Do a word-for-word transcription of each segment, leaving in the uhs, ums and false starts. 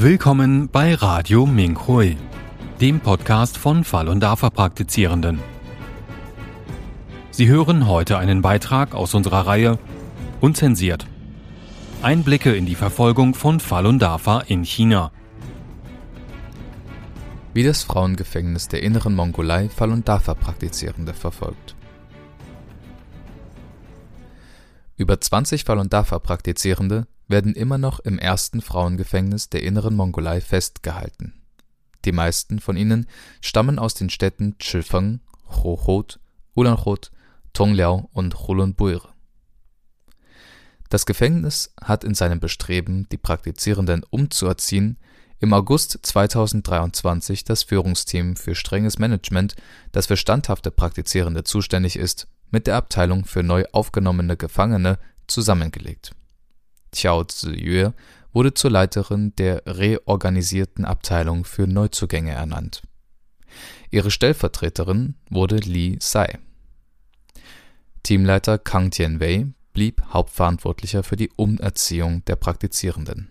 Willkommen bei Radio Minhui, dem Podcast von Falun Dafa Praktizierenden. Sie hören heute einen Beitrag aus unserer Reihe Unzensiert. Einblicke in die Verfolgung von Falun Dafa in China. Wie das Frauengefängnis der Inneren Mongolei Falun Dafa Praktizierende verfolgt. Über zwanzig Falun Dafa Praktizierende werden immer noch im ersten Frauengefängnis der Inneren Mongolei festgehalten. Die meisten von ihnen stammen aus den Städten Chifeng, Chochot, Ulanchot, Tongliao und Chulunbuir. Das Gefängnis hat in seinem Bestreben, die Praktizierenden umzuerziehen, im August zweitausenddreiundzwanzig das Führungsteam für strenges Management, das für standhafte Praktizierende zuständig ist, mit der Abteilung für neu aufgenommene Gefangene zusammengelegt. Qiao Ziyue wurde zur Leiterin der reorganisierten Abteilung für Neuzugänge ernannt. Ihre Stellvertreterin wurde Li Sai. Teamleiter Kang Tianwei blieb Hauptverantwortlicher für die Umerziehung der Praktizierenden.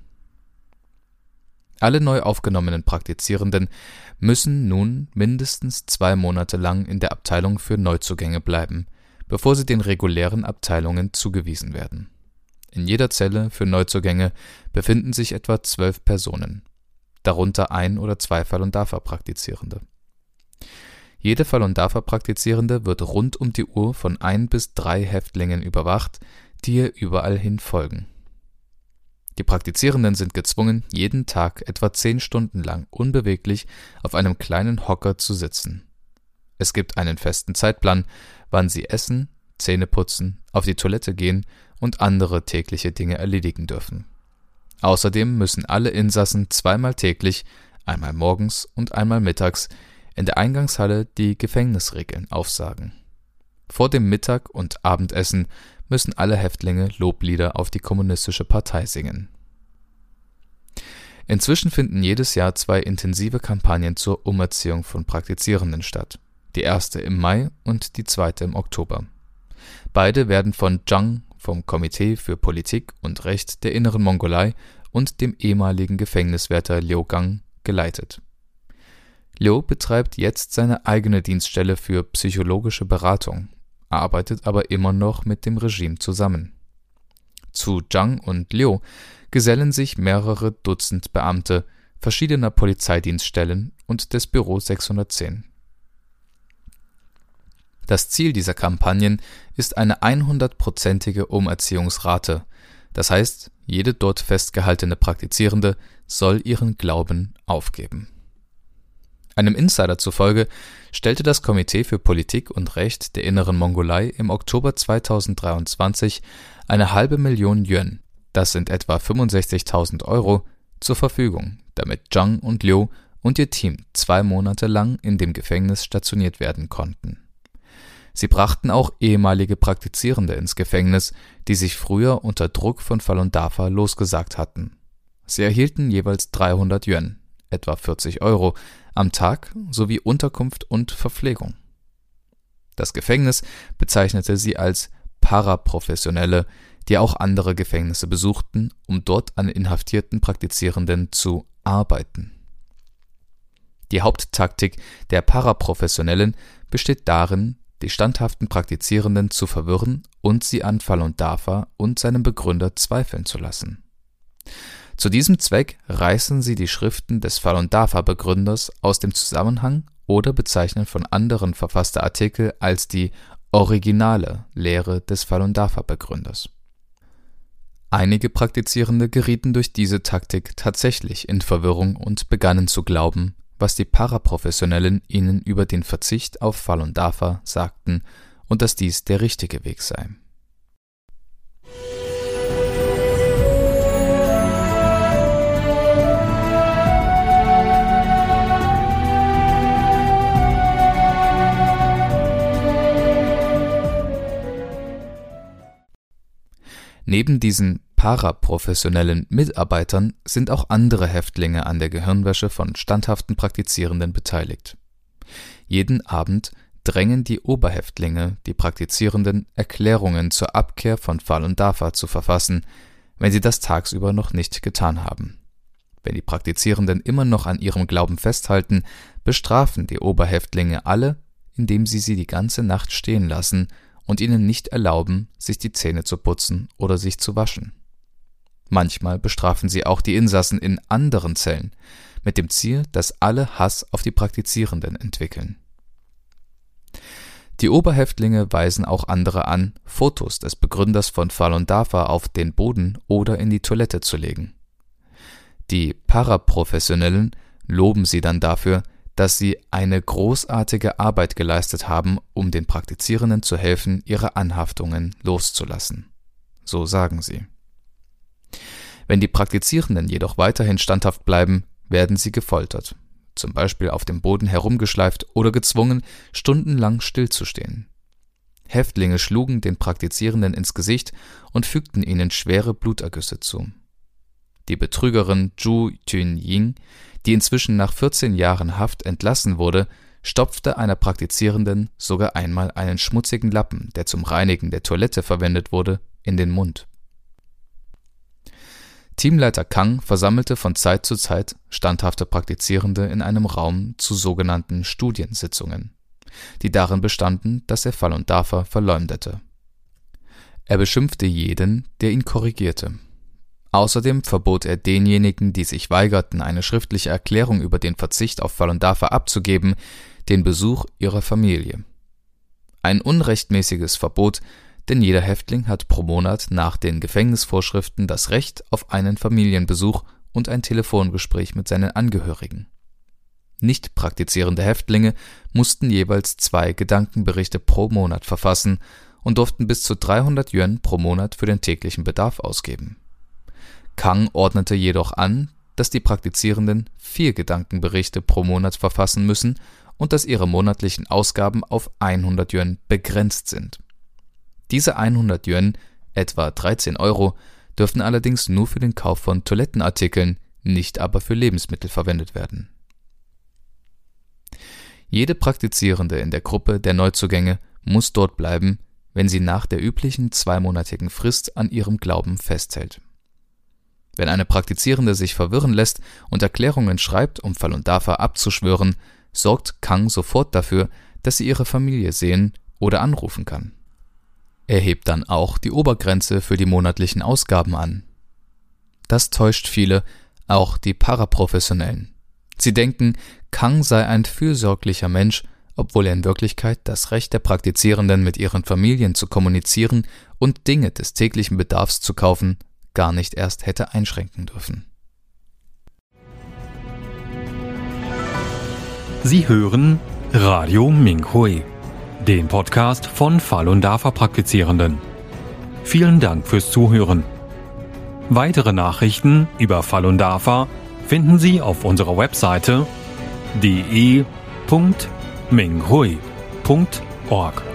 Alle neu aufgenommenen Praktizierenden müssen nun mindestens zwei Monate lang in der Abteilung für Neuzugänge bleiben, bevor sie den regulären Abteilungen zugewiesen werden. In jeder Zelle für Neuzugänge befinden sich etwa zwölf Personen, darunter ein oder zwei Falun Dafa Praktizierende. Jede Falun Dafa Praktizierende wird rund um die Uhr von ein bis drei Häftlingen überwacht, die ihr überall hin folgen. Die Praktizierenden sind gezwungen, jeden Tag etwa zehn Stunden lang unbeweglich auf einem kleinen Hocker zu sitzen. Es gibt einen festen Zeitplan, wann sie essen, Zähne putzen, auf die Toilette gehen und andere tägliche Dinge erledigen dürfen. Außerdem müssen alle Insassen zweimal täglich, einmal morgens und einmal mittags, in der Eingangshalle die Gefängnisregeln aufsagen. Vor dem Mittag- und Abendessen müssen alle Häftlinge Loblieder auf die Kommunistische Partei singen. Inzwischen finden jedes Jahr zwei intensive Kampagnen zur Umerziehung von Praktizierenden statt. Die erste im Mai und die zweite im Oktober. Beide werden von Zhang, vom Komitee für Politik und Recht der Inneren Mongolei und dem ehemaligen Gefängniswärter Liu Gang geleitet. Liu betreibt jetzt seine eigene Dienststelle für psychologische Beratung, arbeitet aber immer noch mit dem Regime zusammen. Zu Zhang und Liu gesellen sich mehrere Dutzend Beamte verschiedener Polizeidienststellen und des Büro sechshundertzehn. Das Ziel dieser Kampagnen ist eine hundertprozentige Umerziehungsrate, das heißt, jede dort festgehaltene Praktizierende soll ihren Glauben aufgeben. Einem Insider zufolge stellte das Komitee für Politik und Recht der Inneren Mongolei im Oktober zweitausenddreiundzwanzig eine halbe Million Yuan, das sind etwa fünfundsechzigtausend Euro, zur Verfügung, damit Zhang und Liu und ihr Team zwei Monate lang in dem Gefängnis stationiert werden konnten. Sie brachten auch ehemalige Praktizierende ins Gefängnis, die sich früher unter Druck von Falun Dafa losgesagt hatten. Sie erhielten jeweils dreihundert Yuan, etwa vierzig Euro, am Tag sowie Unterkunft und Verpflegung. Das Gefängnis bezeichnete sie als Paraprofessionelle, die auch andere Gefängnisse besuchten, um dort an inhaftierten Praktizierenden zu arbeiten. Die Haupttaktik der Paraprofessionellen besteht darin, die standhaften Praktizierenden zu verwirren und sie an Falun Dafa und seinem Begründer zweifeln zu lassen. Zu diesem Zweck reißen sie die Schriften des Falun Dafa Begründers aus dem Zusammenhang oder bezeichnen von anderen verfasste Artikel als die originale Lehre des Falun Dafa Begründers. Einige Praktizierende gerieten durch diese Taktik tatsächlich in Verwirrung und begannen zu glauben, was die Paraprofessionellen ihnen über den Verzicht auf Falun Dafa sagten und dass dies der richtige Weg sei. Neben diesen paraprofessionellen Mitarbeitern sind auch andere Häftlinge an der Gehirnwäsche von standhaften Praktizierenden beteiligt. Jeden Abend drängen die Oberhäftlinge die Praktizierenden, Erklärungen zur Abkehr von Falun Dafa zu verfassen, wenn sie das tagsüber noch nicht getan haben. Wenn die Praktizierenden immer noch an ihrem Glauben festhalten, bestrafen die Oberhäftlinge alle, indem sie sie die ganze Nacht stehen lassen und ihnen nicht erlauben, sich die Zähne zu putzen oder sich zu waschen. Manchmal bestrafen sie auch die Insassen in anderen Zellen, mit dem Ziel, dass alle Hass auf die Praktizierenden entwickeln. Die Oberhäftlinge weisen auch andere an, Fotos des Begründers von Falun Dafa auf den Boden oder in die Toilette zu legen. Die Paraprofessionellen loben sie dann dafür, dass sie eine großartige Arbeit geleistet haben, um den Praktizierenden zu helfen, ihre Anhaftungen loszulassen. So sagen sie. Wenn die Praktizierenden jedoch weiterhin standhaft bleiben, werden sie gefoltert, zum Beispiel auf dem Boden herumgeschleift oder gezwungen, stundenlang stillzustehen. Häftlinge schlugen den Praktizierenden ins Gesicht und fügten ihnen schwere Blutergüsse zu. Die Betrügerin Zhu Tunying, die inzwischen nach vierzehn Jahren Haft entlassen wurde, stopfte einer Praktizierenden sogar einmal einen schmutzigen Lappen, der zum Reinigen der Toilette verwendet wurde, in den Mund. Teamleiter Kang versammelte von Zeit zu Zeit standhafte Praktizierende in einem Raum zu sogenannten Studiensitzungen, die darin bestanden, dass er Falun Dafa verleumdete. Er beschimpfte jeden, der ihn korrigierte. Außerdem verbot er denjenigen, die sich weigerten, eine schriftliche Erklärung über den Verzicht auf Falun Dafa abzugeben, den Besuch ihrer Familie. Ein unrechtmäßiges Verbot, denn jeder Häftling hat pro Monat nach den Gefängnisvorschriften das Recht auf einen Familienbesuch und ein Telefongespräch mit seinen Angehörigen. Nicht praktizierende Häftlinge mussten jeweils zwei Gedankenberichte pro Monat verfassen und durften bis zu dreihundert Yuan pro Monat für den täglichen Bedarf ausgeben. Kang ordnete jedoch an, dass die Praktizierenden vier Gedankenberichte pro Monat verfassen müssen und dass ihre monatlichen Ausgaben auf hundert Yuan begrenzt sind. Diese hundert Yuan, etwa dreizehn Euro, dürfen allerdings nur für den Kauf von Toilettenartikeln, nicht aber für Lebensmittel verwendet werden. Jede Praktizierende in der Gruppe der Neuzugänge muss dort bleiben, wenn sie nach der üblichen zweimonatigen Frist an ihrem Glauben festhält. Wenn eine Praktizierende sich verwirren lässt und Erklärungen schreibt, um Falun Dafa abzuschwören, sorgt Kang sofort dafür, dass sie ihre Familie sehen oder anrufen kann. Er hebt dann auch die Obergrenze für die monatlichen Ausgaben an. Das täuscht viele, auch die Paraprofessionellen. Sie denken, Kang sei ein fürsorglicher Mensch, obwohl er in Wirklichkeit das Recht der Praktizierenden, mit ihren Familien zu kommunizieren und Dinge des täglichen Bedarfs zu kaufen, gar nicht erst hätte einschränken dürfen. Sie hören Radio Minghui, den Podcast von Falun Dafa Praktizierenden. Vielen Dank fürs Zuhören. Weitere Nachrichten über Falun Dafa finden Sie auf unserer Webseite d e punkt minghui punkt org.